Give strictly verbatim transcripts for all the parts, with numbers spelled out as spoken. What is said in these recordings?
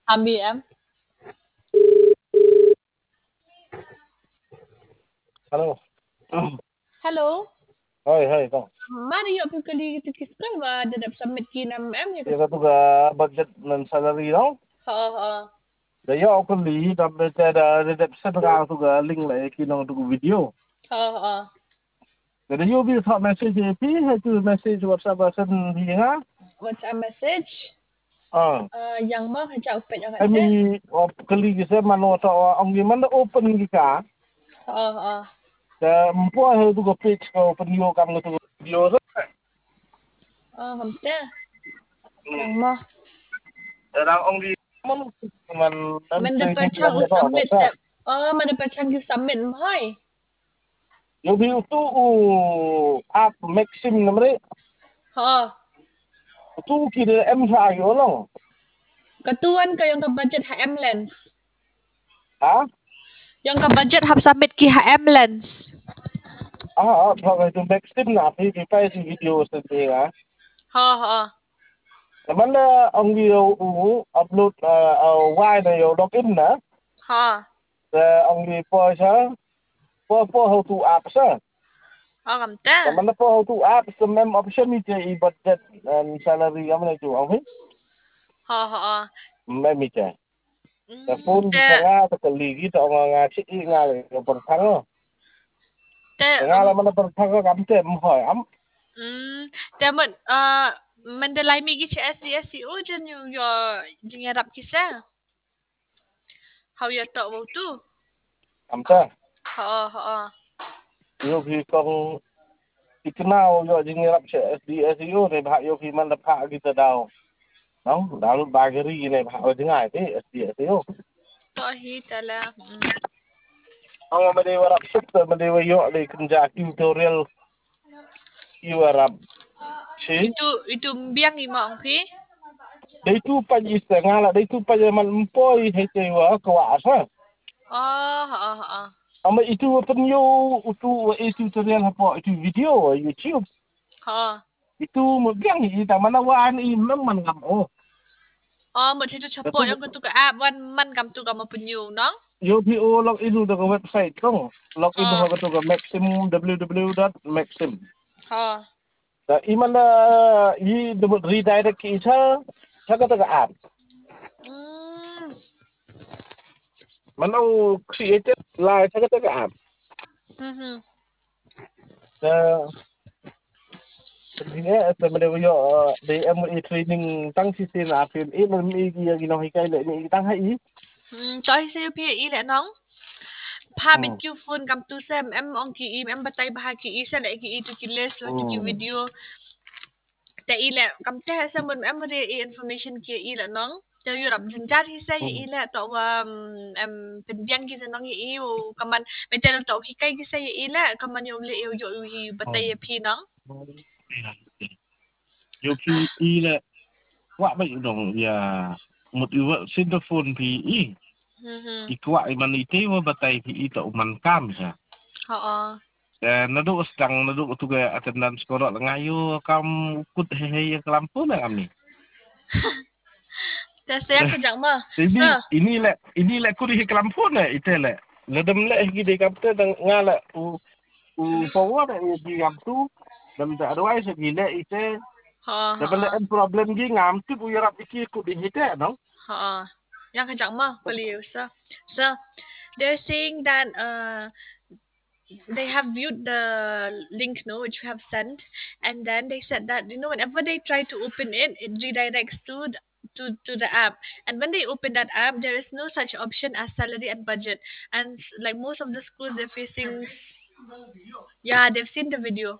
Ami em. Halo. Hello. Hai, hai, Kang. Mari yuk kali kita kisah wa ada dapat submit ki enam M ya. Ya ka tuga budget ng salary no? Ha ha. Daya ako li dapat ada reception ka tuga link la kinong tuga video. Ha ha. Jadi you will thought message A P hay tu message WhatsApp person di nga? WhatsApp message. Ah. Uh, yang mah hanya open yang I ada. mean, op kali kisa mano sa ang gimana open gika. Ha ha. Da mpo hay tuga page ko open yo kam tuga video. Ah, hamta. Yang mah. Orang ang di man man Mendapat chang submit step. Oh, mendapat chang submit mai. Yo bi tu app maxim namre. Ha. Tu kira M sa yo long. Ketuan ka yang ke budget H M lens. Ha? Yang ke budget hab submit ki H M lens. Ah, ah, itu maxim na pi pi pa si video sa tinga. Ha ha. Naman na ang video u upload uh, why na yo login na. Ha. Sa ang di po sa po po how to app sa. Ah, hamta. Naman na po how to app sa mem option ni i budget and salary am na tu ang Ha ha. Mem mi cha. Sa phone di nga ta kali gi ta nga chi nga le por thang. Nga la man por thang kam te m hỏi am. Hmm,แต่เหมือนเอ่อมันได้ไลน์มีกี่ S D S E O จนอยู่อยู่จึงรับกี่ซะ How you talk about tu? Am ta. Ha ha. Yo phi kong ikenal yo jing rap che S D S E O ne bha yo phi man da pha kita daw. No, dalu bageri ne bha o jing ai te S D S E O. To hi tala. Ang ma de warap sup ma de yo de kunja tutorial yo warap. Si Itu itu biang ni mak pi. de tu pa ji se ngala de tu pa man mpoi he te wa kwa sa. Oh ha ha. Ama itu pen yo utu e tutorial ha po itu video YouTube. Ha. Itu mo biang hi ta mana wa ni mang man ngam o. Oh, mo itu cepat yang tu ke app wan man kam tu kam punyu nang. Yo phi o log in to個 website kong log in ho to個maxim w w w dot maxim. Ha. Da iman da yi double redirect ki cha cha ka ta app. Hmm. Man au created la cha ka ta app. Mhm. Da Ini at man yo de M E training tang si sin app e man mi gi gi no hi kai le ni tang hai. Hmm, choi se pi i le nang. Pa bit Q phone kam tu sem em ong ki im em batai bah ki i se le ki i tu ki list la tu ki video. Te i le kam te se mun em re i information ki i le nang. Te yu rap jin jat hi se i le to wa em pen biang ki se nang i u kaman me te to hi kai ki se i le kaman yo le yo yo hi batai pi nang. Yo ki i le wa ba dong ya một ưu xin được phone thì ý ý qua mình ý thế mà bắt tay thì ý tụ mình cam sa Ha. eh nado sedang nado tu ke attendance korok ngayo kam ukut hehe kelampu na kami. Te saya kejang mah. Ini ini le ini le ku di kelampu na ite le. Ledem le gi de kapte tang ngala u u forward e di kaptu dam ta otherwise gi le ite. Ha. Dabal le problem gi ngam tu bu yarap iki ku di hite no. Ha. Yang kejang mah beliau sa. So they're saying that uh they have viewed the link no which we have sent, and then they said that you know whenever they try to open it it redirects to the, to to the app, and when they open that app there is no such option as salary and budget, and like most of the schools they're facing. Yeah, they've seen the video.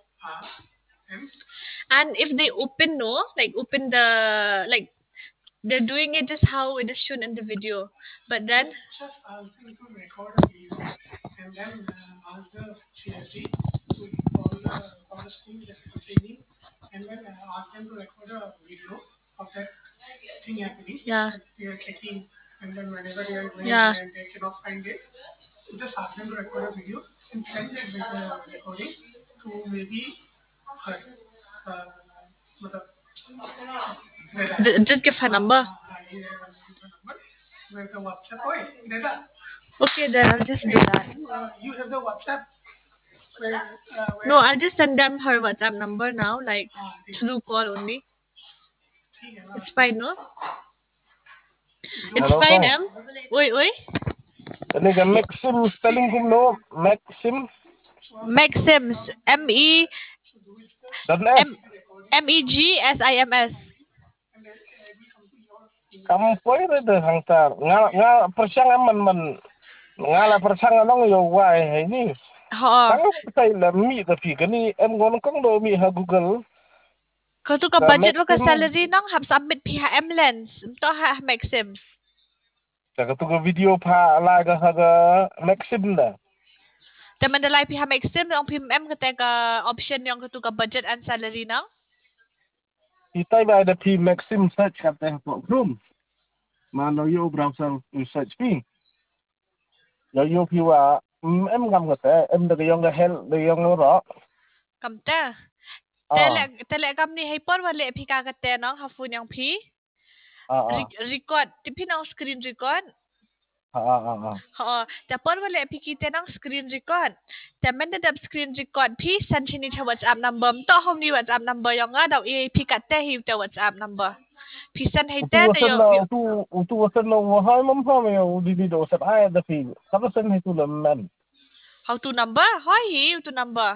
And if they open no like open the like they're doing it just how it is shown in the video, but then just ask them to record a video and then uh, ask the C S D to call the call the school just for training and then uh, ask them to record a video of that thing happening. Yeah. They are checking and then whenever they are going Yeah. and they cannot find it, just ask them to record a video and send that video recording to maybe her. Uh, मतलब J- just give her number. uh, number Where's the WhatsApp? Oh, Dada. Okay, then I'll just do that. Uh, you have the WhatsApp. Where, uh, where No, I'll just send them her WhatsApp number now, like ah, ठीक through call only. ठीक है ना. It's fine, no? It's Hello, fine, con. em. Oi, oi. Ini kan Maxim spelling kum no Maxim Maxims. M E dan S. M M E G S I M S. Kamu poin ada hangtar. Ngal ngal persang aman man. Ngala persang anong yo wai ini. Ha. Tang sai la mi tapi kani em gon kong do mi ha Google. Kau tu ka Ka budget lo ka Maxim. salary nang hab submit P H M lens. To ha Maxims. Saka tu video pa la ga ha ga Maxim da. Te mandalay P H Maxim ang P M ka te ka option yang ka tu ka budget and salary nang. Kita ba ada P Maxim search kata po Chrome. Mana yo browser search pi. Yo yo pi wa em ngam kata em da yung ga hel da yung ro. Kamta. Ah. Tele tele kam ni hyper wale P ka ka te nang ha phone yang P. Ah ah. Re- record tipi nang screen record. Ah ah ah. Ha, te por wale P kita nang screen record. Te menda dap screen record P send sini cha WhatsApp number. To hom ni WhatsApp number yang nga daw E A P ka te hi te WhatsApp number. P send hai Utu te te wasan yo. na yo- utu utu wasan na wahai mam ha me di di do sat ay da fi. Kapa sen itu lemman. How to number? Hoi hi to number.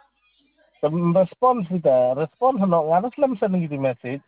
Tem response kita, response no ngaras lem sen gitu message.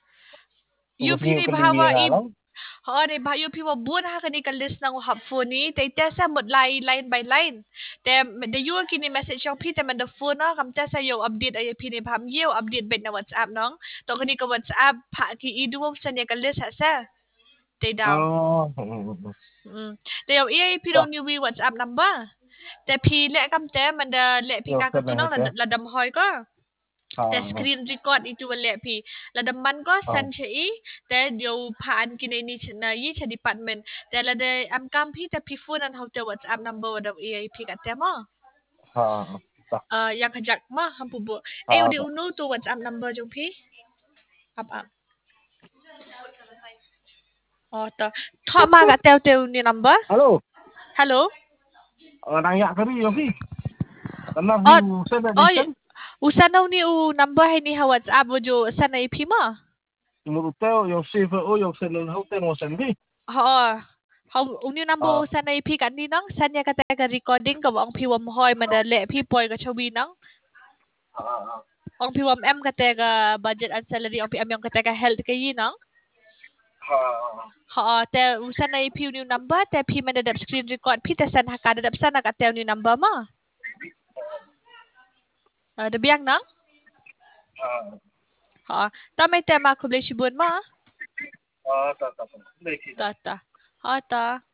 You P ni bahawa i Ha ni ba you P wa bun ha kani ka list nang hub phone ni te te sa mut line line by line. Te the you kini message yang P te man the phone na kam te sa yo update ay P ni baham yo update bet na WhatsApp nang. To kani ka WhatsApp pa ki i du sa ni ka list ha sa. Te down. Oh. Mm. Te yo E A P dong ni wi WhatsApp number. Te P le kam te man da le P ka ka tu nang la dam hoi ko. Te screen record itu wale pi. La daman ko san che i te yo paan kini ni na yi che department. Te la de am kam pi te pi phone an how te WhatsApp number wa da E A P ka te mo. Ha. Uh, yang kajak ma hampu bu. Eh udi unu tu WhatsApp number jong pi. Up up. Oh ta. Tho ma ka te te ni number. Halo. Hello. Nang yak kari yo fi. Tanah Oh, view sen da oh, disen. usanaw ni u number hai ni ha WhatsApp mo jo sana I P mo. Menurut teo yo save o yo sen ho ten o sen fi. Ha. How uni number Ah. sana I P kan ni nang sanya kata ka recording ka ang piwam hoy madale pi poy ka chawi nang. Ha ha. Ang piwam M kata ka budget and salary ang P M yang kata ka health ka yi nang. Ha. Ha te usana I P uni number te pi madadap screen record pi te san ha ka dadap sana ka te uni number mo. Uh, da biang nang? Ha. Ha. Ta may tema ko blay sibun mo. Ah, ta ta. Ta ta. Ha ta.